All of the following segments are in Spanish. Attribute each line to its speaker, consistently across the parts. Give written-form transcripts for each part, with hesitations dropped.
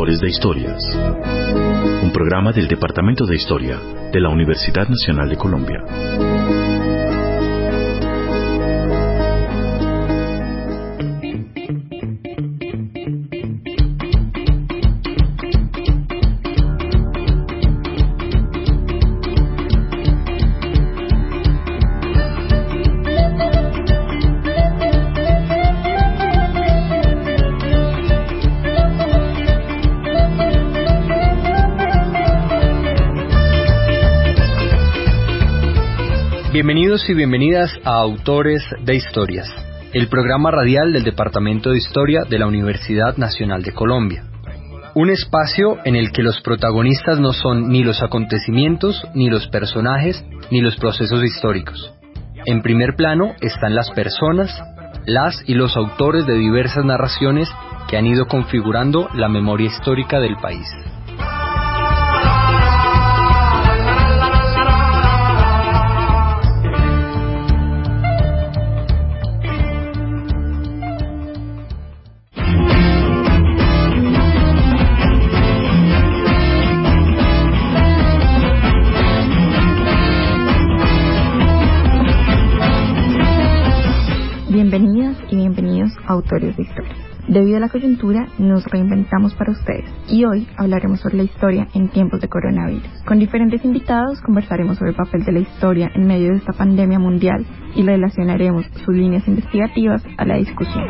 Speaker 1: Autores de Historias, un programa del Departamento de Historia de la Universidad Nacional de Colombia.
Speaker 2: Bienvenidos y bienvenidas a Autores de Historias, el programa radial del Departamento de Historia de la Universidad Nacional de Colombia. Un espacio en el que los protagonistas no son ni los acontecimientos, ni los personajes, ni los procesos históricos. En primer plano están las personas, las y los autores de diversas narraciones que han ido configurando la memoria histórica del país.
Speaker 3: Bienvenidas y bienvenidos a Autores de Historia. Debido a la coyuntura, nos reinventamos para ustedes y hoy hablaremos sobre la historia en tiempos de coronavirus. Con diferentes invitados conversaremos sobre el papel de la historia en medio de esta pandemia mundial y relacionaremos sus líneas investigativas a la discusión.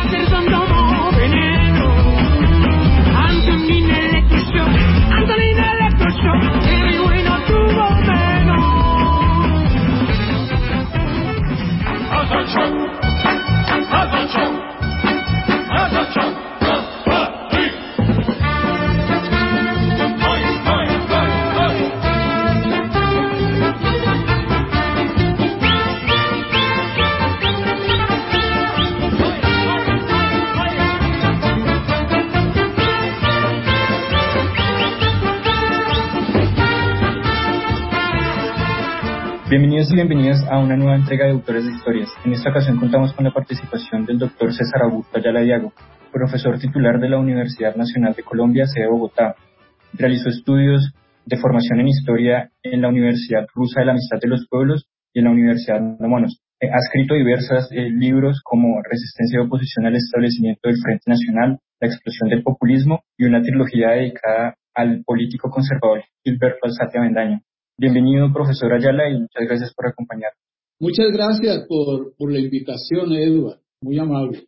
Speaker 4: Bienvenidos y bienvenidas a una nueva entrega de Autores de Historias. En esta ocasión contamos con la participación del Dr. César Augusto Ayala Diago, profesor titular de la Universidad Nacional de Colombia, sede Bogotá. Realizó estudios de formación en Historia en la Universidad Rusa de la Amistad de los Pueblos y en la Universidad Lomonos. Ha escrito diversos libros como Resistencia y oposición al establecimiento del Frente Nacional, La explosión del populismo y una trilogía dedicada al político conservador Gilberto Alzate Avendaño. Bienvenido, profesor Ayala, y muchas gracias por acompañarnos.
Speaker 5: Muchas gracias por la invitación, Edward. Muy amable.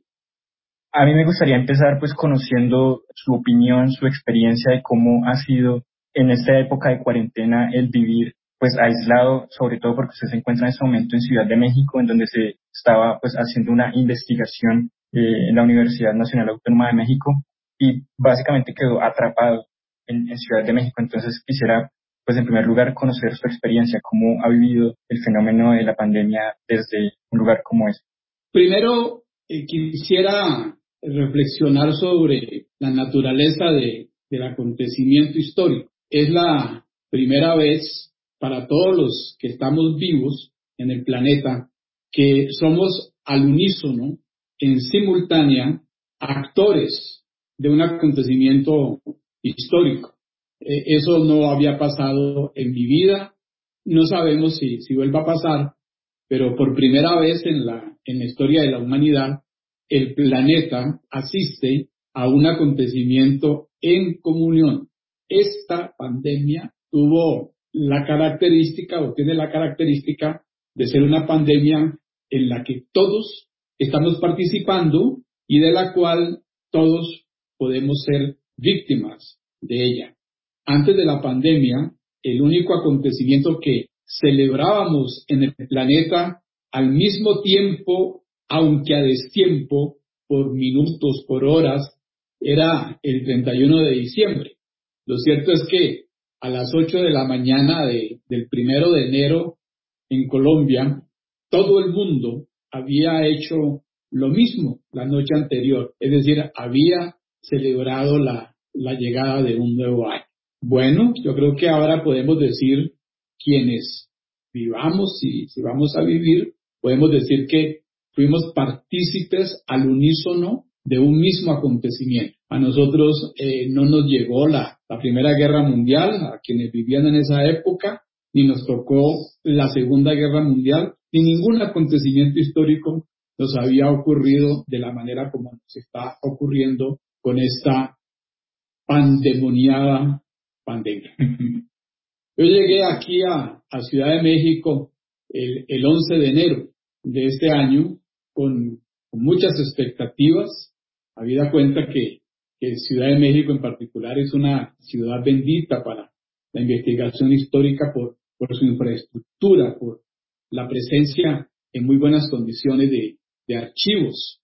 Speaker 4: A mí me gustaría empezar conociendo su opinión, su experiencia de cómo ha sido en esta época de cuarentena el vivir aislado, sobre todo porque usted se encuentra en este momento en Ciudad de México, en donde se estaba haciendo una investigación en la Universidad Nacional Autónoma de México y básicamente quedó atrapado en Ciudad de México. Entonces quisiera en primer lugar, conocer su experiencia, cómo ha vivido el fenómeno de la pandemia desde un lugar como este.
Speaker 5: Primero, quisiera reflexionar sobre la naturaleza del acontecimiento histórico. Es la primera vez para todos los que estamos vivos en el planeta que somos al unísono, en simultánea, actores de un acontecimiento histórico. Eso no había pasado en mi vida, no sabemos si vuelva a pasar, pero por primera vez en la historia de la humanidad, el planeta asiste a un acontecimiento en comunión. Esta pandemia tuvo la característica o tiene la característica de ser una pandemia en la que todos estamos participando y de la cual todos podemos ser víctimas de ella. Antes de la pandemia, el único acontecimiento que celebrábamos en el planeta al mismo tiempo, aunque a destiempo, por minutos, por horas, era el 31 de diciembre. Lo cierto es que a las 8 de la mañana del 1 de enero en Colombia, todo el mundo había hecho lo mismo la noche anterior, es decir, había celebrado la llegada de un nuevo año. Bueno, yo creo que ahora podemos decir, quienes vivamos, si vamos a vivir, podemos decir que fuimos partícipes al unísono de un mismo acontecimiento. A nosotros no nos llegó la Primera Guerra Mundial, a quienes vivían en esa época, ni nos tocó la Segunda Guerra Mundial, ni ningún acontecimiento histórico nos había ocurrido de la manera como nos está ocurriendo con esta pandemoniada pandemia. Yo llegué aquí a Ciudad de México el 11 de enero de este año con muchas expectativas, habida cuenta que Ciudad de México en particular es una ciudad bendita para la investigación histórica por su infraestructura, por la presencia en muy buenas condiciones de archivos.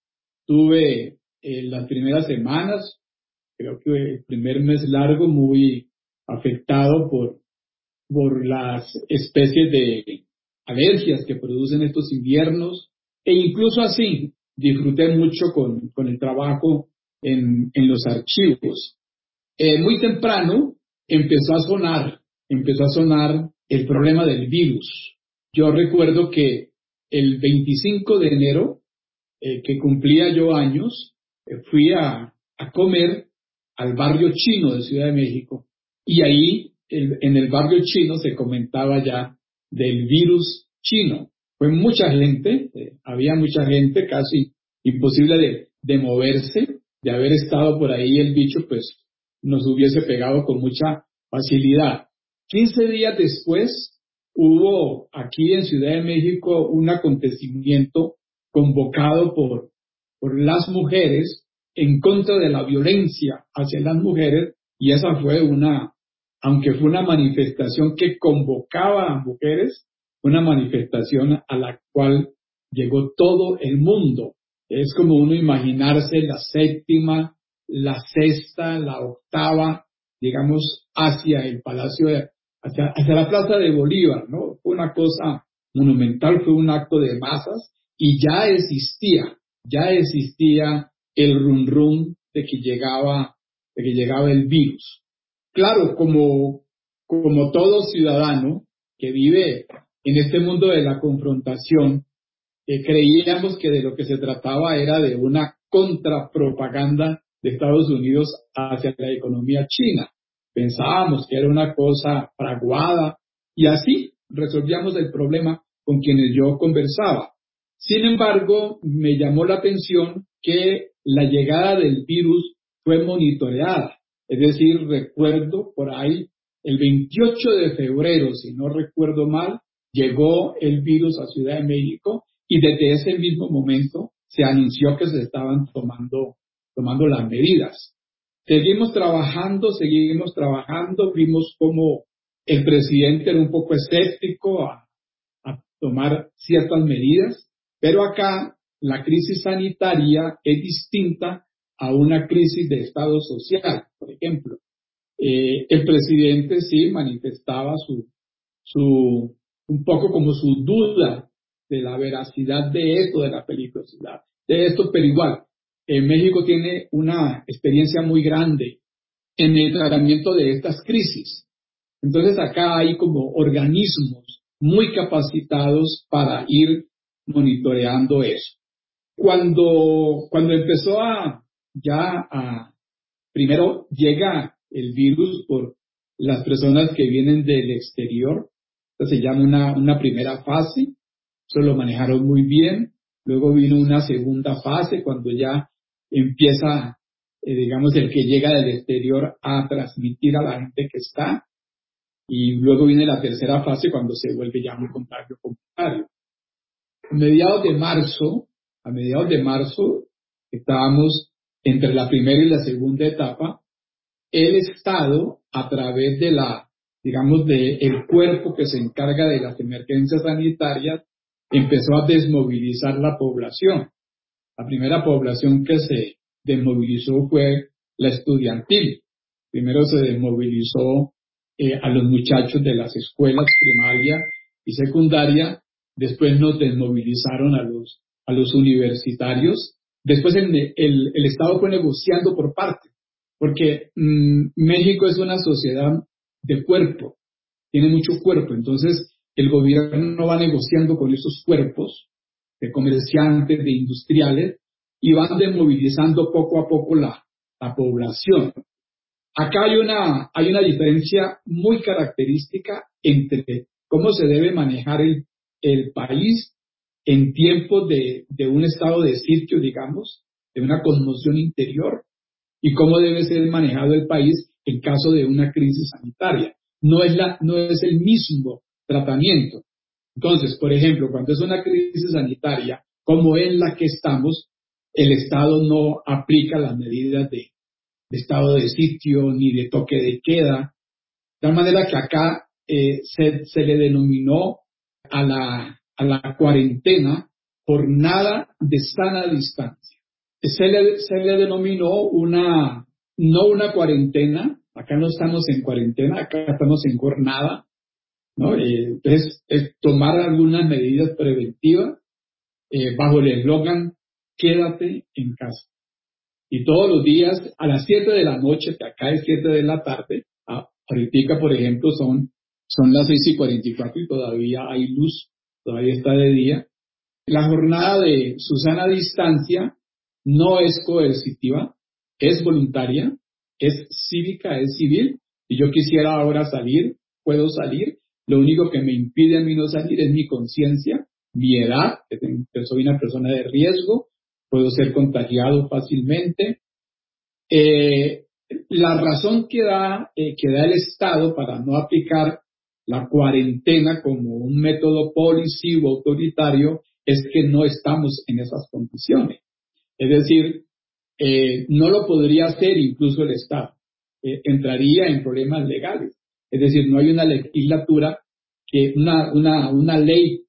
Speaker 5: Tuve las primeras semanas, creo que el primer mes largo, muy afectado por las especies de alergias que producen estos inviernos, e incluso así disfruté mucho con el trabajo en los archivos. Muy temprano empezó a sonar el problema del virus. Yo recuerdo que el 25 de enero, que cumplía yo años, fui a comer al barrio chino de Ciudad de México, y ahí en el barrio chino se comentaba ya del virus chino. Fue mucha gente, había mucha gente, casi imposible de moverse. De haber estado por ahí el bicho, pues nos hubiese pegado con mucha facilidad. 15 días después hubo aquí en Ciudad de México un acontecimiento convocado por las mujeres en contra de la violencia hacia las mujeres, y esa fue aunque fue una manifestación que convocaba a mujeres, una manifestación a la cual llegó todo el mundo. Es como uno imaginarse la séptima, la sexta, la octava, digamos, hacia el Palacio, hacia la Plaza de Bolívar, ¿no? Fue una cosa monumental, fue un acto de masas, y ya existía el rum de que llegaba el virus. Claro, como todo ciudadano que vive en este mundo de la confrontación, creíamos que de lo que se trataba era de una contrapropaganda de Estados Unidos hacia la economía china. Pensábamos que era una cosa fraguada, y así resolvíamos el problema con quienes yo conversaba. Sin embargo, me llamó la atención que la llegada del virus fue monitoreada. Es decir, recuerdo por ahí el 28 de febrero, si no recuerdo mal, llegó el virus a Ciudad de México, y desde ese mismo momento se anunció que se estaban tomando las medidas. Seguimos trabajando, vimos como el presidente era un poco escéptico a tomar ciertas medidas, pero acá la crisis sanitaria es distinta a una crisis de estado social. Por ejemplo, el presidente sí manifestaba un poco como su duda de la veracidad de esto, de la peligrosidad de esto, pero igual, México tiene una experiencia muy grande en el tratamiento de estas crisis. Entonces acá hay como organismos muy capacitados para ir monitoreando eso. Cuando empezó primero llega el virus por las personas que vienen del exterior, entonces se llama una primera fase, eso lo manejaron muy bien. Luego vino una segunda fase cuando ya empieza, digamos, el que llega del exterior a transmitir a la gente que está, y luego viene la tercera fase cuando se vuelve ya un contagio comunitario. A mediados de marzo estábamos entre la primera y la segunda etapa. El Estado, a través de el cuerpo que se encarga de las emergencias sanitarias, empezó a desmovilizar la población. La primera población que se desmovilizó fue la estudiantil. Primero se desmovilizó a los muchachos de las escuelas primaria y secundaria, después nos desmovilizaron a los universitarios. Después el Estado fue negociando por parte, porque México es una sociedad de cuerpo, tiene mucho cuerpo, entonces el gobierno va negociando con esos cuerpos de comerciantes, de industriales, y van desmovilizando poco a poco la población. Acá hay una diferencia muy característica entre cómo se debe manejar el país en tiempos de un estado de sitio, digamos, de una conmoción interior, y cómo debe ser manejado el país en caso de una crisis sanitaria. No es el mismo tratamiento. Entonces, por ejemplo, cuando es una crisis sanitaria, como en la que estamos, el Estado no aplica las medidas de estado de sitio ni de toque de queda, de tal manera que acá se le denominó a la cuarentena jornada de sana distancia. Se le denominó no una cuarentena, acá no estamos en cuarentena, acá estamos en jornada, ¿no? Entonces, tomar algunas medidas preventivas bajo el eslogan quédate en casa. Y todos los días a las 7 de la noche, que acá es 7 de la tarde, ahorita, por ejemplo, son las 6:44 y todavía hay luz, todavía está de día. La jornada de Susana Distancia no es coercitiva, es voluntaria, es cívica, es civil. Si yo quisiera ahora salir, puedo salir. Lo único que me impide a mí no salir es mi conciencia, mi edad, que soy una persona de riesgo, puedo ser contagiado fácilmente. La razón que da el Estado para no aplicar la cuarentena como un método policivo autoritario es que no estamos en esas condiciones. Es decir, no lo podría hacer incluso el Estado. Entraría en problemas legales. Es decir, no hay una legislatura una ley,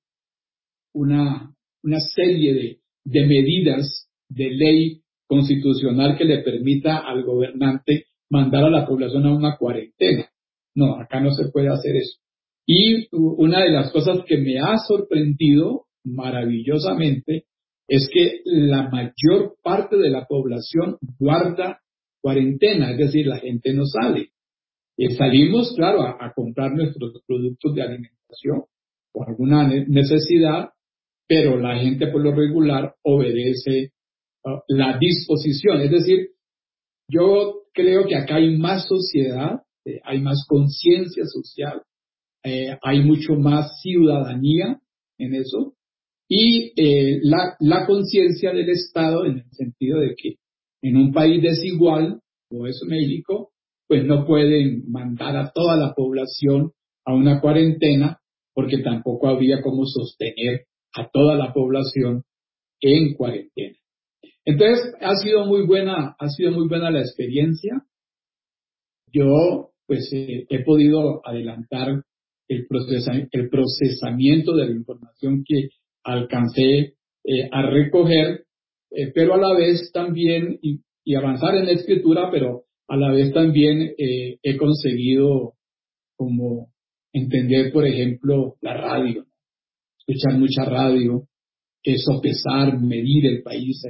Speaker 5: una serie de medidas de ley constitucional que le permita al gobernante mandar a la población a una cuarentena. No, acá no se puede hacer eso. Y una de las cosas que me ha sorprendido maravillosamente es que la mayor parte de la población guarda cuarentena, es decir, la gente no sale. Salimos, claro, a comprar nuestros productos de alimentación o alguna necesidad, pero la gente por lo regular obedece la disposición. Es decir, yo creo que acá hay más sociedad, hay más conciencia social, hay mucho más ciudadanía en eso, y la conciencia del Estado en el sentido de que en un país desigual, como es México, pues no pueden mandar a toda la población a una cuarentena porque tampoco habría cómo sostener a toda la población en cuarentena. Entonces, ha sido muy buena la experiencia. Yo, pues, he podido adelantar el procesamiento de la información que alcancé a recoger, pero a la vez también, y avanzar en la escritura, pero a la vez también he conseguido como entender, por ejemplo, la radio, escuchar mucha radio, sopesar, medir el país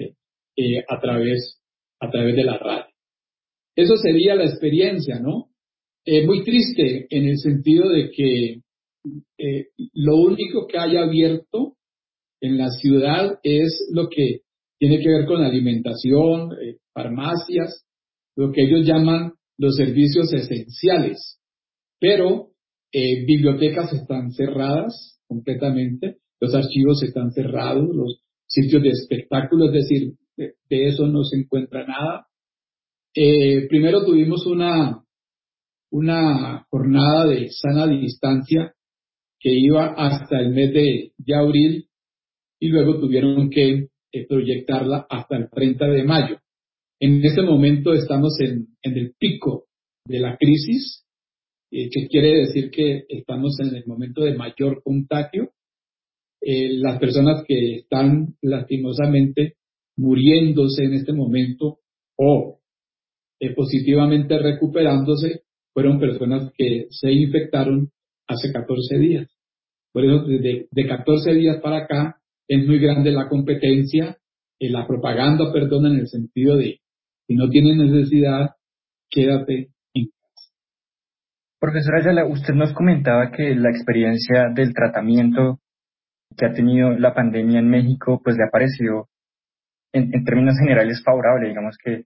Speaker 5: a través de la radio. Eso sería la experiencia, ¿no? Muy triste en el sentido de que lo único que hay abierto en la ciudad es lo que tiene que ver con alimentación, farmacias, lo que ellos llaman los servicios esenciales. Pero bibliotecas están cerradas completamente, los archivos están cerrados, los sitios de espectáculo, es decir, de eso no se encuentra nada. Primero tuvimos una jornada de sana distancia que iba hasta el mes de abril y luego tuvieron que proyectarla hasta el 30 de mayo. En este momento estamos en el pico de la crisis, que quiere decir que estamos en el momento de mayor contagio. Las personas que están lastimosamente muriéndose en este momento o positivamente recuperándose fueron personas que se infectaron hace 14 días. Por eso, de 14 días para acá, es muy grande la competencia, la propaganda, perdón, en el sentido de, si no tienes necesidad, quédate en casa.
Speaker 4: Profesora Ayala, usted nos comentaba que la experiencia del tratamiento que ha tenido la pandemia en México, pues le ha parecido en términos generales favorable, digamos que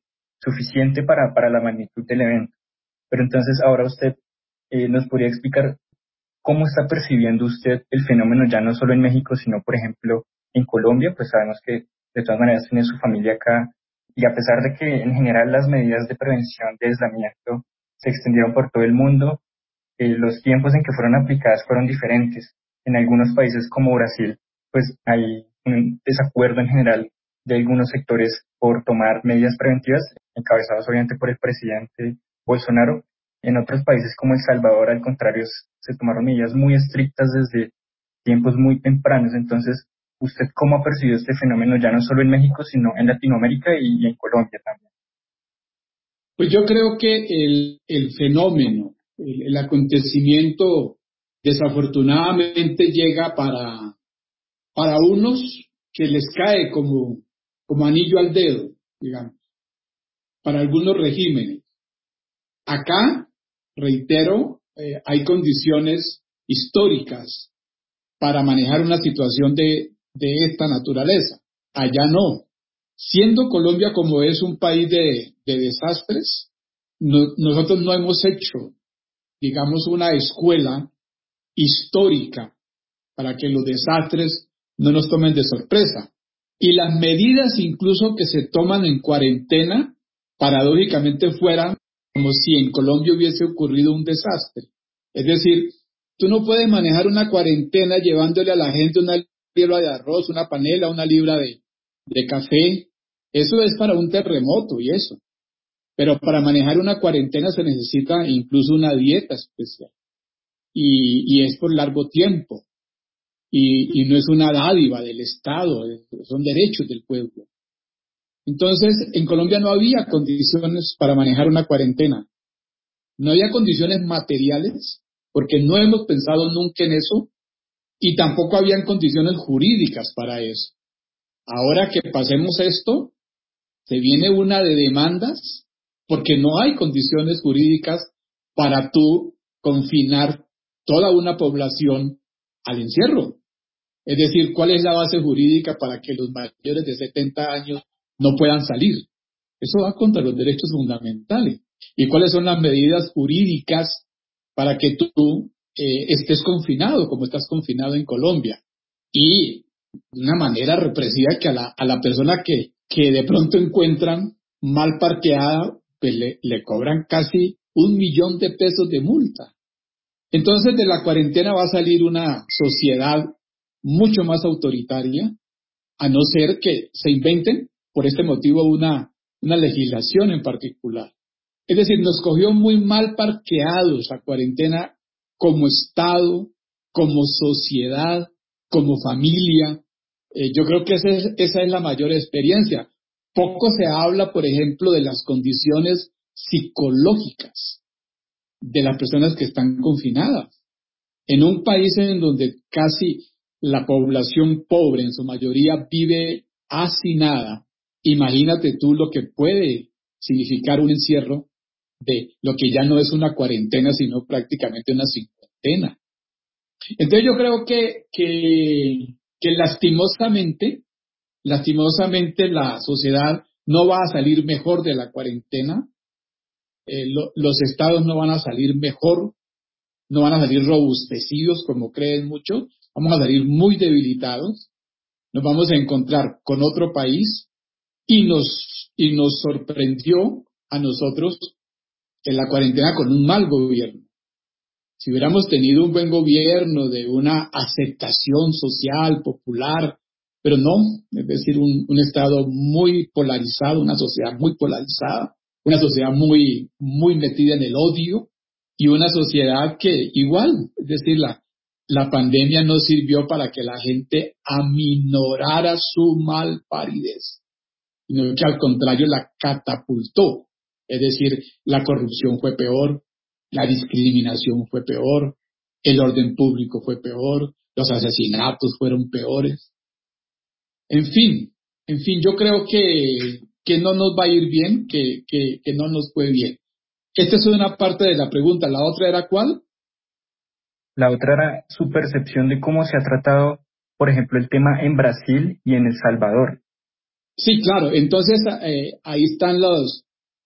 Speaker 4: suficiente para la magnitud del evento. Pero entonces ahora usted nos podría explicar cómo está percibiendo usted el fenómeno ya no solo en México, sino por ejemplo en Colombia. Pues sabemos que de todas maneras tiene su familia acá, y a pesar de que en general las medidas de prevención de aislamiento se extendieron por todo el mundo, los tiempos en que fueron aplicadas fueron diferentes. En algunos países como Brasil, pues hay un desacuerdo en general de algunos sectores por tomar medidas preventivas, encabezados obviamente por el presidente Bolsonaro. En otros países como El Salvador, al contrario, se tomaron medidas muy estrictas desde tiempos muy tempranos. Entonces, ¿usted cómo ha percibido este fenómeno ya no solo en México, sino en Latinoamérica y en Colombia también?
Speaker 5: Pues yo creo que el fenómeno, el acontecimiento, desafortunadamente llega para unos que les cae como anillo al dedo, digamos, para algunos regímenes. Acá, reitero, hay condiciones históricas para manejar una situación de esta naturaleza. Allá no. Siendo Colombia como es un país de desastres, nosotros no hemos hecho, digamos, una escuela histórica para que los desastres no nos tomen de sorpresa. Y las medidas incluso que se toman en cuarentena, paradójicamente fueran como si en Colombia hubiese ocurrido un desastre. Es decir, tú no puedes manejar una cuarentena llevándole a la gente una libra de arroz, una panela, una libra de café. Eso es para un terremoto y eso. Pero para manejar una cuarentena se necesita incluso una dieta especial. Y es por largo tiempo. Y no es una dádiva del Estado, son derechos del pueblo. Entonces, en Colombia no había condiciones para manejar una cuarentena. No había condiciones materiales, porque no hemos pensado nunca en eso, y tampoco habían condiciones jurídicas para eso. Ahora que pasemos esto, se viene una de demandas, porque no hay condiciones jurídicas para tú confinar toda una población al encierro. Es decir, ¿cuál es la base jurídica para que los mayores de 70 años no puedan salir? Eso va contra los derechos fundamentales. ¿Y cuáles son las medidas jurídicas para que tú estés confinado, como estás confinado en Colombia? Y de una manera represiva que a la persona que de pronto encuentran mal parqueada, pues le cobran casi 1 millón de pesos de multa. Entonces de la cuarentena va a salir una sociedad mucho más autoritaria, a no ser que se inventen por este motivo una legislación en particular. Es decir, nos cogió muy mal parqueados la cuarentena como Estado, como sociedad, como familia. Yo creo que esa es la mayor experiencia. Poco se habla, por ejemplo, de las condiciones psicológicas de las personas que están confinadas. En un país en donde casi la población pobre en su mayoría vive hacinada, imagínate tú lo que puede significar un encierro de lo que ya no es una cuarentena, sino prácticamente una cincuentena. Entonces yo creo que lastimosamente la sociedad no va a salir mejor de la cuarentena, los estados no van a salir mejor, no van a salir robustecidos como creen muchos, vamos a salir muy debilitados, nos vamos a encontrar con otro país y nos sorprendió a nosotros en la cuarentena con un mal gobierno. Si hubiéramos tenido un buen gobierno de una aceptación social, popular, pero no, es decir, un Estado muy polarizado, una sociedad muy polarizada, una sociedad muy, muy metida en el odio y una sociedad que igual, es decir, la pandemia no sirvió para que la gente aminorara su malparidez, sino que al contrario la catapultó. Es decir, la corrupción fue peor, la discriminación fue peor, el orden público fue peor, los asesinatos fueron peores. En fin, yo creo que no nos va a ir bien, que no nos fue bien. Esta es una parte de la pregunta. ¿La otra era cuál?
Speaker 4: La otra era su percepción de cómo se ha tratado, por ejemplo, el tema en Brasil y en El Salvador.
Speaker 5: Sí, claro. Entonces, ahí están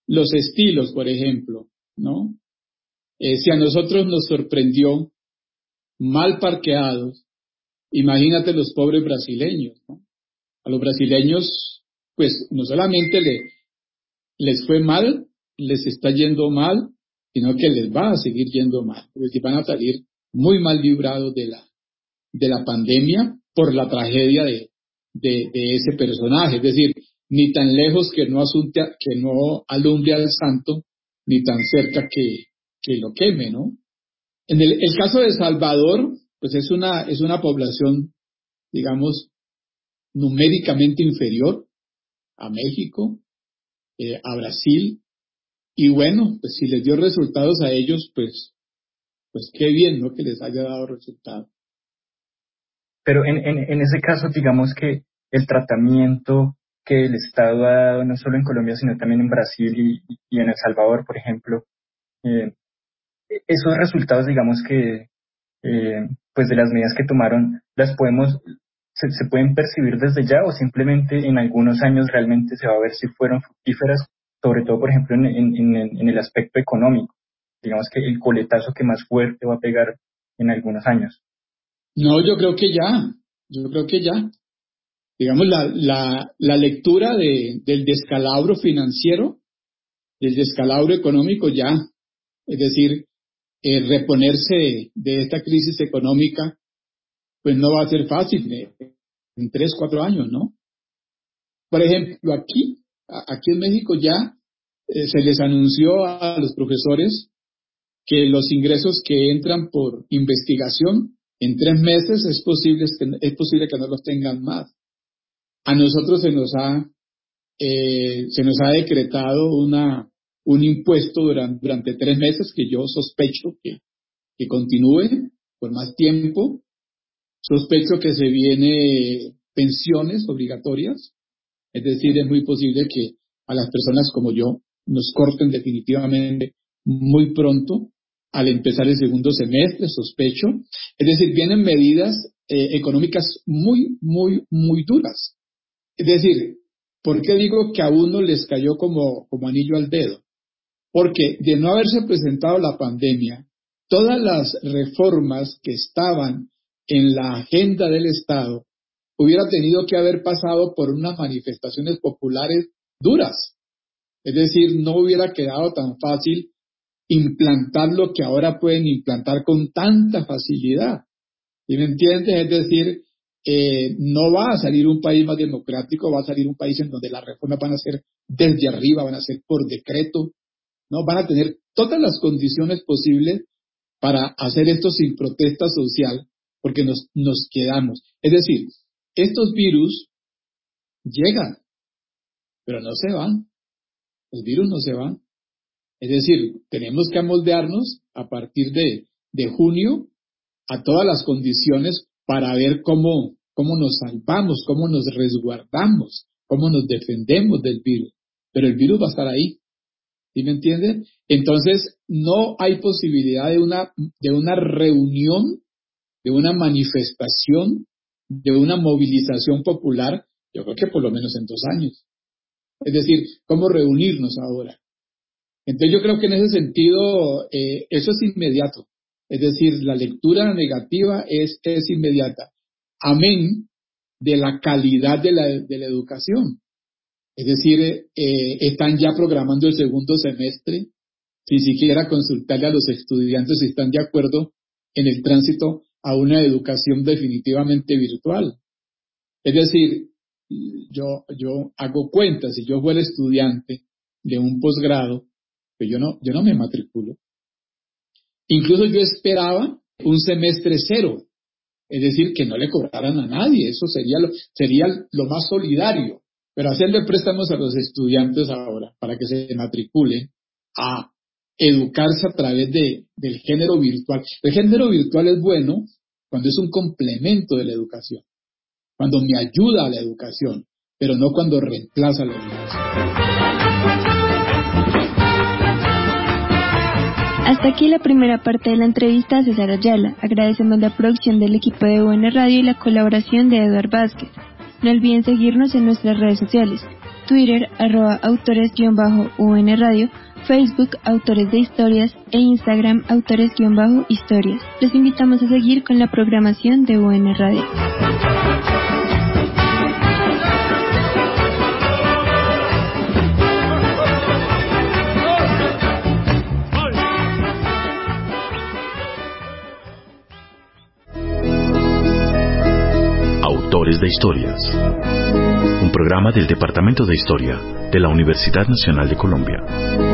Speaker 5: los estilos, por ejemplo, ¿no? Si a nosotros nos sorprendió mal parqueados, imagínate los pobres brasileños, ¿no? A los brasileños, pues, no solamente les fue mal, les está yendo mal, sino que les va a seguir yendo mal, porque van a salir muy mal librados de la pandemia por la tragedia de ese personaje. Es decir, ni tan lejos que no alumbre al santo, ni tan cerca que lo queme, ¿no? En el caso de Salvador, pues es una población, digamos, numéricamente inferior a México, a Brasil, y bueno, pues si les dio resultados a ellos, pues qué bien, ¿no? Que les haya dado resultados.
Speaker 4: Pero en ese caso, digamos que el tratamiento que el Estado ha dado, no solo en Colombia, sino también en Brasil y en El Salvador, por ejemplo, esos resultados, digamos que, pues de las medidas que tomaron, se pueden percibir desde ya, o simplemente en algunos años realmente se va a ver si fueron fructíferas, sobre todo, por ejemplo, en el aspecto económico. Digamos que el coletazo que más fuerte va a pegar en algunos años.
Speaker 5: No, yo creo que ya. Digamos, la lectura del descalabro financiero, del descalabro económico ya. Es decir, reponerse de esta crisis económica, pues no va a ser fácil en 3, 4 años, ¿no? Por ejemplo, aquí en México ya se les anunció a los profesores que los ingresos que entran por investigación en 3 meses es posible que no los tengan más. A nosotros se nos ha decretado un impuesto durante 3 meses que yo sospecho que continúe por más tiempo. Sospecho que se viene pensiones obligatorias, es decir, es muy posible que a las personas como yo nos corten definitivamente muy pronto al empezar el segundo semestre, sospecho. Es decir, vienen medidas económicas muy, muy, muy duras. Es decir, ¿por qué digo que a uno les cayó como anillo al dedo? Porque de no haberse presentado la pandemia, todas las reformas que estaban en la agenda del Estado hubiera tenido que haber pasado por unas manifestaciones populares duras. Es decir, no hubiera quedado tan fácil implantar lo que ahora pueden implantar con tanta facilidad. ¿Sí me entiendes? Es decir, no va a salir un país más democrático, va a salir un país en donde las reformas van a ser desde arriba, van a ser por decreto, ¿no? Van a tener todas las condiciones posibles para hacer esto sin protesta social, porque nos quedamos. Es decir, estos virus llegan, pero no se van. Los virus no se van. Es decir, tenemos que amoldearnos a partir de junio a todas las condiciones para ver cómo nos salvamos, cómo nos resguardamos, cómo nos defendemos del virus. Pero el virus va a estar ahí. ¿Sí me entienden? Entonces, no hay posibilidad de una reunión, de una manifestación, de una movilización popular, yo creo que por lo menos en 2 años. Es decir, ¿cómo reunirnos ahora? Entonces yo creo que en ese sentido eso es inmediato. Es decir, la lectura negativa es inmediata. Amén de la calidad de la educación. Es decir, están ya programando el segundo semestre sin siquiera consultarle a los estudiantes si están de acuerdo en el tránsito a una educación definitivamente virtual. Es decir, yo hago cuentas, si yo fuera estudiante de un posgrado, pues yo no me matriculo. Incluso yo esperaba un semestre 0, es decir, que no le cobraran a nadie, eso sería lo más solidario. Pero hacerle préstamos a los estudiantes ahora para que se matriculen a educarse a través del género virtual. El género virtual es bueno cuando es un complemento de la educación, cuando me ayuda a la educación, pero no cuando reemplaza la educación.
Speaker 6: Hasta aquí la primera parte de la entrevista a César Ayala. Agradecemos la producción del equipo de UN Radio y la colaboración de Eduard Vázquez. No olviden seguirnos en nuestras redes sociales. Twitter @autores_UN Radio, Facebook Autores de Historias e Instagram Autores_Historias. Los invitamos a seguir con la programación de UN Radio.
Speaker 1: Autores de Historias, un programa del Departamento de Historia de la Universidad Nacional de Colombia.